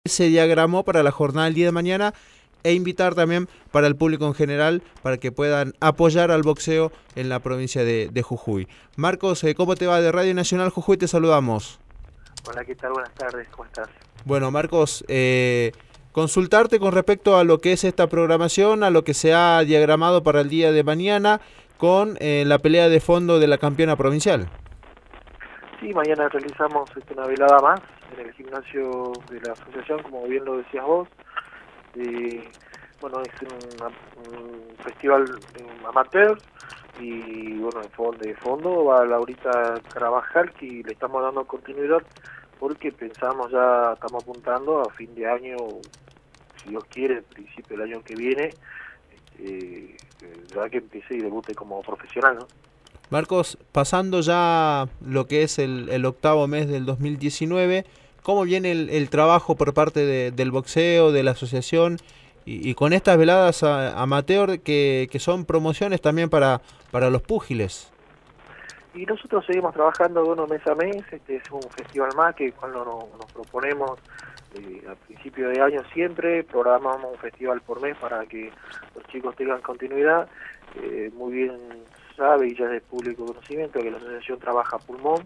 se diagramó para la jornada del día de mañana e invitar también para el público en general para que puedan apoyar al boxeo en la provincia de Jujuy. Marcos, ¿cómo te va? De Radio Nacional Jujuy te saludamos. Hola, ¿qué tal? Buenas tardes, ¿cómo estás? Bueno, Marcos, consultarte con respecto a lo que es esta programación, a lo que se ha diagramado para el día de mañana con la pelea de fondo de la campeona provincial. Sí, mañana realizamos una velada más en el gimnasio de la asociación, como bien lo decías vos. Bueno, es un festival amateur y bueno, de fondo va Laurita Carabajal, que le estamos dando continuidad porque pensamos ya, estamos apuntando a fin de año, si Dios quiere, principio del año que viene, ya que empiece y debute como profesional, ¿no? Marcos, pasando ya lo que es el octavo mes del 2019, ¿cómo viene el trabajo por parte del boxeo, de la asociación y con estas veladas amateur que son promociones también para los púgiles? Y nosotros seguimos trabajando, bueno, mes a mes. Este es un festival más que cuando nos proponemos al principio de año siempre, programamos un festival por mes para que los chicos tengan continuidad. Muy bien sabe y ya es de público conocimiento que la asociación trabaja a pulmón,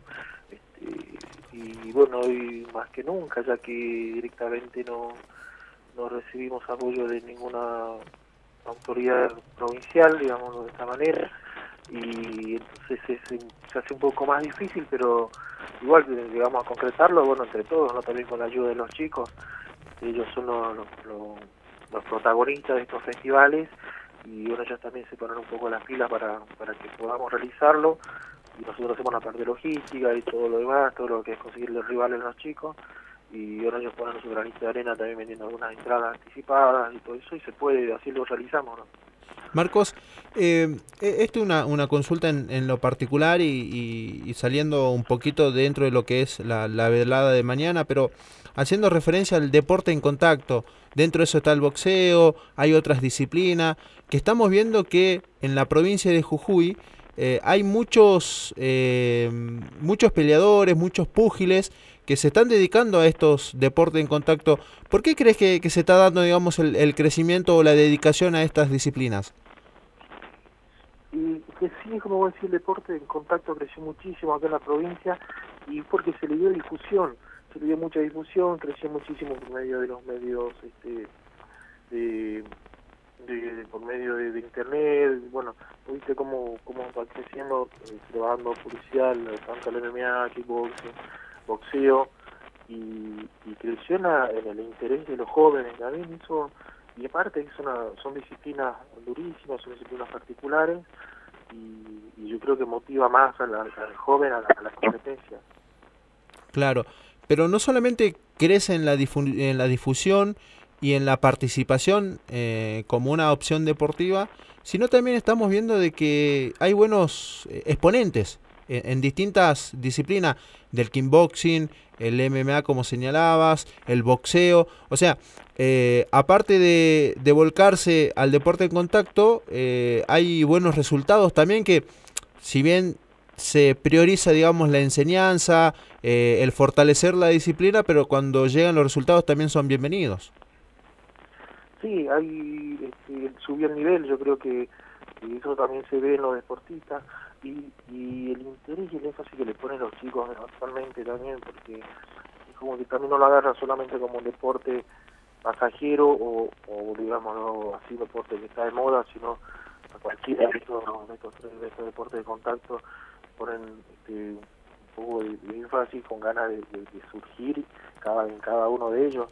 y bueno, hoy más que nunca, ya que directamente no recibimos apoyo de ninguna autoridad provincial, digamos de esta manera, y entonces se hace un poco más difícil, pero igual llegamos a concretarlo, bueno, entre todos, ¿no? También con la ayuda de los chicos. Ellos son los protagonistas de estos festivales y bueno, ellos también se ponen un poco las pilas para que podamos realizarlo, y nosotros hacemos la parte logística y todo lo demás, todo lo que es conseguirle rivales a los chicos, y bueno, ellos ponen su granito de arena también vendiendo algunas entradas anticipadas y todo eso, y se puede, así lo realizamos, ¿no? Marcos, esto es una consulta en lo particular y saliendo un poquito dentro de lo que es la velada de mañana, pero haciendo referencia al deporte en contacto. Dentro de eso está el boxeo, hay otras disciplinas, que estamos viendo que en la provincia de Jujuy hay muchos peleadores, muchos púgiles que se están dedicando a estos deportes en contacto. ¿Por qué crees que se está dando, digamos, el crecimiento o la dedicación a estas disciplinas? Y que sí, como vos decís, el deporte en contacto creció muchísimo acá en la provincia, y porque se le dio difusión, se le dio mucha difusión, creció muchísimo por medio de los medios, por medio de internet. Bueno, viste cómo va creciendo, se le va dando publicidad tanto al MMA, kickboxing, boxeo, y creció en el interés de los jóvenes también. Eso, y aparte son disciplinas durísimas, son disciplinas particulares, y yo creo que motiva más al joven a la competencia. Claro, pero no solamente crece en la difusión y en la participación como una opción deportiva, sino también estamos viendo de que hay buenos exponentes en distintas disciplinas, del kickboxing, el MMA como señalabas, el boxeo. O sea, aparte de volcarse al deporte en contacto, hay buenos resultados también que, si bien se prioriza, digamos, la enseñanza, el fortalecer la disciplina, pero cuando llegan los resultados también son bienvenidos. Sí, subió el nivel, yo creo que eso también se ve en los deportistas, y el interés y el énfasis que le ponen los chicos actualmente también, porque es como que también no lo agarran solamente como un deporte pasajero o digamos, ¿no?, así un deporte que está de moda, sino a cualquiera de estos deportes de contacto ponen un poco de énfasis, con ganas de surgir en cada uno de ellos.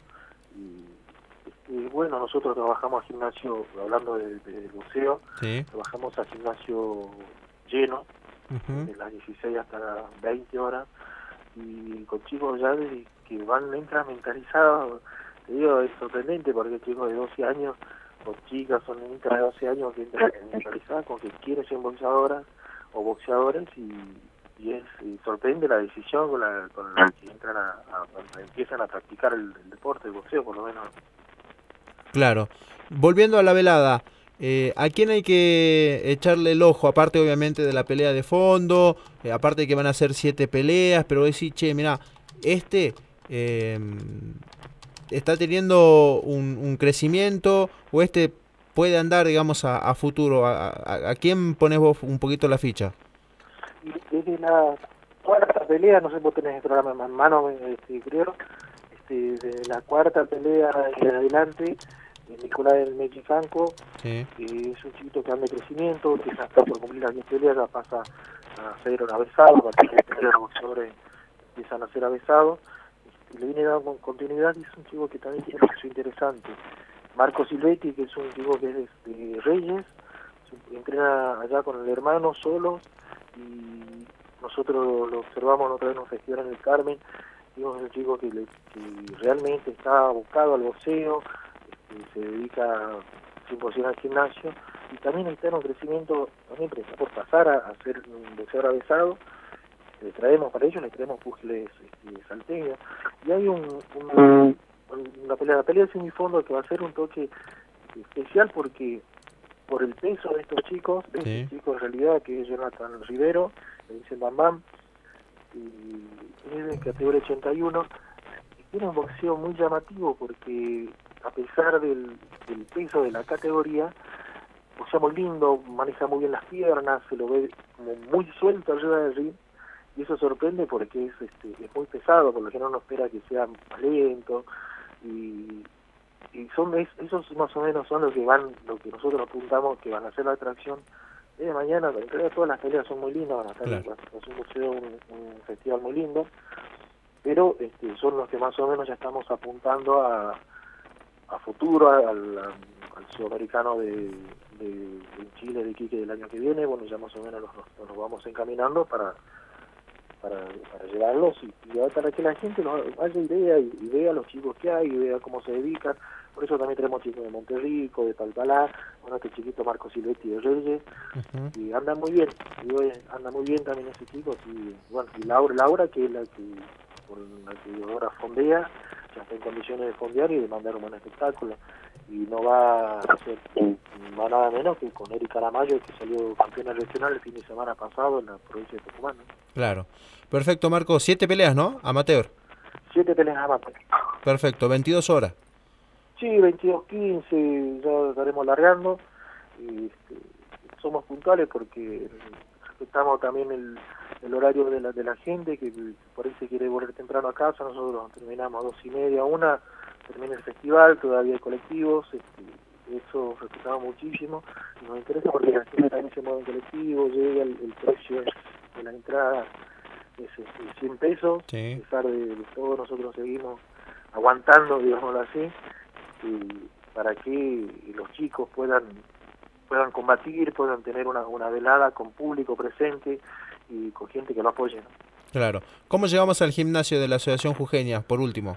Y bueno, nosotros trabajamos a gimnasio, hablando del boxeo, Sí. trabajamos a gimnasio lleno, de las 16 hasta las 20 horas, y con chicos ya que entran mentalizados. Te digo, es sorprendente porque chicos de 12 años, o chicas, son niñitas de 12 años que entran mentalizadas con que quieren ser boxeadoras o boxeadores, y sorprende la decisión con la que entran cuando empiezan a practicar el deporte, el boxeo, por lo menos. Claro. Volviendo a la velada, ¿a quién hay que echarle el ojo? Aparte, obviamente, de la pelea de fondo, aparte de que van a ser 7 peleas, pero decir, che, mirá, está teniendo un crecimiento o puede andar, digamos, a futuro? ¿A quién pones vos un poquito la ficha? Y desde la cuarta pelea, no sé, vos tenés el programa en mano, creo, de la cuarta pelea en adelante, Nicolás del Mexicanco, Sí. es un chiquito que anda de crecimiento, que ya está por cumplir las 10 peleas, ya pasa a ser un avesado, a partir de los boxeadores empiezan a ser avesados, y le viene dando continuidad, y es un chico que también tiene un proceso interesante. Marco Silvetti, que es un chico que es de Reyes, entrena allá con el hermano solo, y nosotros lo observamos otra vez en un festival en el Carmen. Vimos a un chico que realmente está abocado al boxeo, se dedica 100% al gimnasio, y también está en un crecimiento, también está por pasar a ser un boxeador avesado. Le traemos para ellos, le traemos pugiles salteños, y hay la pelea de semifondo que va a ser un toque especial porque por el peso de estos chicos, de Sí. este chico en realidad que es Jonathan Rivero, le dicen Bam Bam, y es de categoría 81, y tiene un boxeo muy llamativo porque a pesar del peso de la categoría, boxea muy lindo, maneja muy bien las piernas, se lo ve como muy suelto arriba del ring, y eso sorprende porque es muy pesado, por lo que no espera que sea más lento, y esos más o menos son lo que nosotros apuntamos que van a ser la atracción de mañana. En realidad todas las peleas son muy lindas, van a estar Claro. es un museo, un festival muy lindo, pero son los que más o menos ya estamos apuntando a futuro, al sudamericano de Chile, de Iquique del año que viene. Bueno, ya más o menos nos vamos encaminando para llevarlos y para que la gente haya idea y vea los chicos que hay y vea cómo se dedican. Por eso también tenemos chicos de Monterrico, de Palpalá, bueno, este chiquito Marco Silvetti de Reyes, y anda muy bien, anda muy bien también ese chico, y bueno, y Laura, que es la que con la que ahora fondea, ya está en condiciones de fondear y de mandar un buen espectáculo, y no va a ser nada menos que con Erika Aramayo, que salió campeona regional el fin de semana pasado en la provincia de Tucumán, ¿no? Claro. Perfecto, Marco. 7 peleas, ¿no? Amateur. 7 peleas amateur. Perfecto. 22 horas. Sí, 22:15 ya estaremos largando, y somos puntuales porque respetamos también el horario de la gente que por ahí se quiere volver temprano a casa. Nosotros terminamos a 2:30, 1, termina el festival, todavía hay colectivos, eso respetamos muchísimo, y nos interesa porque la gente también se mueve en colectivo, llega el precio de la entrada es 100 pesos, Sí. a pesar de todo nosotros seguimos aguantando, digámoslo así, y para que los chicos puedan combatir, puedan tener una velada con público presente y con gente que lo apoye, ¿no? Claro. ¿Cómo llegamos al gimnasio de la Asociación Jujeña, por último?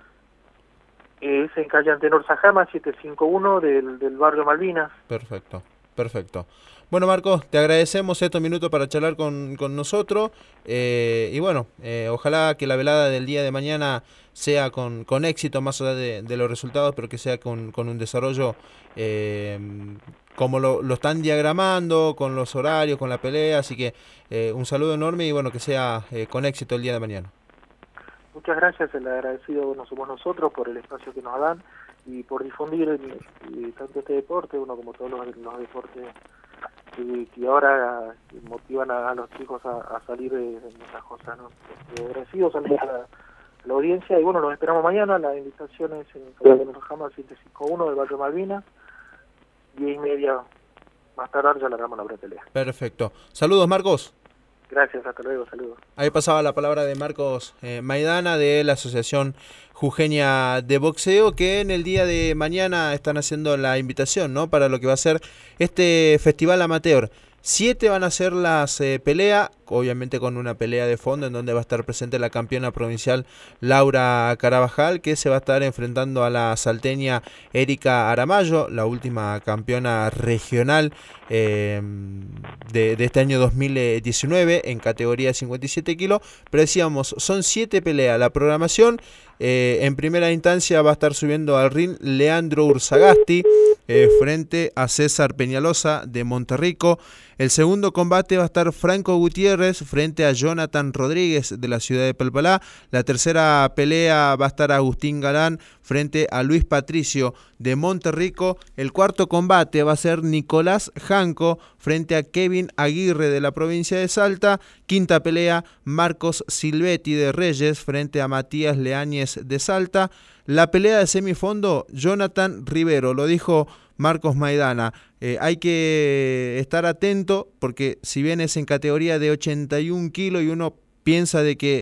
Es en calle Antenor Sajama, 751 del barrio Malvinas. Perfecto, perfecto. Bueno, Marcos, te agradecemos estos minutos para charlar con nosotros, y bueno, ojalá que la velada del día de mañana sea con éxito, más allá de los resultados, pero que sea con un desarrollo como lo están diagramando, con los horarios, con la pelea, así que un saludo enorme y bueno, que sea con éxito el día de mañana. Muchas gracias, el agradecido no somos nosotros por el espacio que nos dan y por difundir tanto este deporte, uno como todos los deportes que ahora motivan a los chicos a salir de muchas cosas, ¿no? Agradecidos a la audiencia, y bueno, los esperamos mañana. La invitación es en calle de Rojama 751 del barrio Malvinas, 10:30 más tarde ya largamos la pelea. Perfecto. Saludos, Marcos. Gracias, hasta luego, saludos. Ahí pasaba la palabra de Marcos Maidana de la Asociación Jujeña de Boxeo, que en el día de mañana están haciendo la invitación, ¿no?, para lo que va a ser este festival amateur. 7 van a ser las peleas, obviamente con una pelea de fondo en donde va a estar presente la campeona provincial Laura Carabajal, que se va a estar enfrentando a la salteña Erika Aramayo, la última campeona regional de este año 2019 en categoría 57 kilos. Pero decíamos, son 7 peleas. La programación, en primera instancia va a estar subiendo al ring Leandro Urzagasti frente a César Peñalosa de Monterrico. El segundo combate va a estar Franco Gutiérrez Gutiérrez frente a Jonathan Rodríguez de la ciudad de Palpalá. La tercera pelea va a estar Agustín Galán frente a Luis Patricio de Monterrico. El cuarto combate va a ser Nicolás Janco frente a Kevin Aguirre de la provincia de Salta. Quinta pelea, Marcos Silvetti de Reyes frente a Matías Leáñez de Salta. La pelea de semifondo, Jonathan Rivero, lo dijo Marcos Maidana. Hay que estar atento porque si bien es en categoría de 81 kilos y uno piensa de que